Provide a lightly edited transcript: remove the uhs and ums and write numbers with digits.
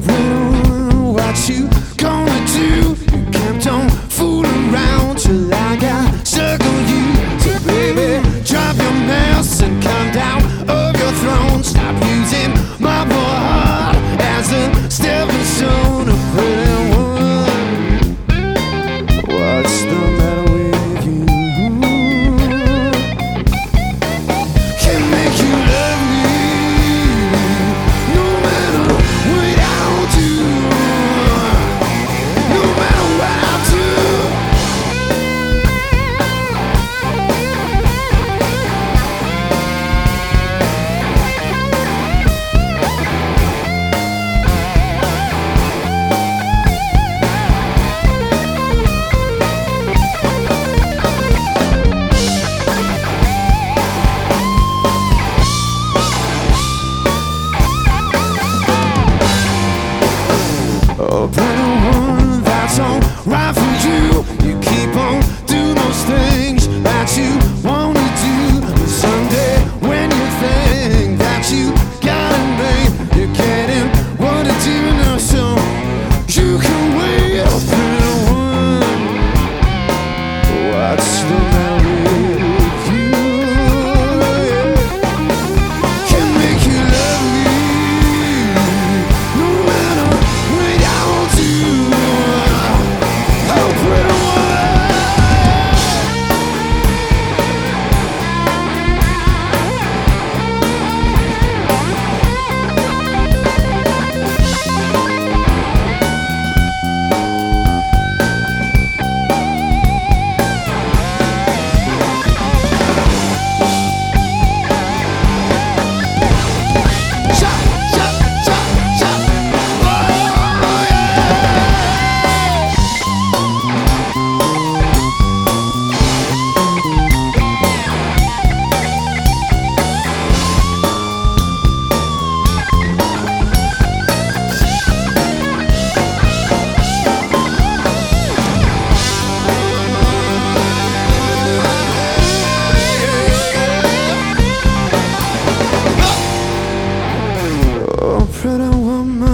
Brother, what you gonna do? You kept on fooling around till I got stuck on you. So baby, drop your mess and come down off your throne. Stop using my poor heart as a stepping stone. A pretty woman, what's the matter with you? Can make you love me no matter what I'll do, no matter what I'll do. Oh, pretty woman, that's all right for you. You keep on doing those things that you want to do. But someday when you think that you got it made, you're getting what to do now, so you can wait. Oh, pretty woman, what's the matter with you? Can make you love me no matter what I'll do. Oh, pretty woman. Shut, shut, shut, shut. Oh, oh, pretty woman.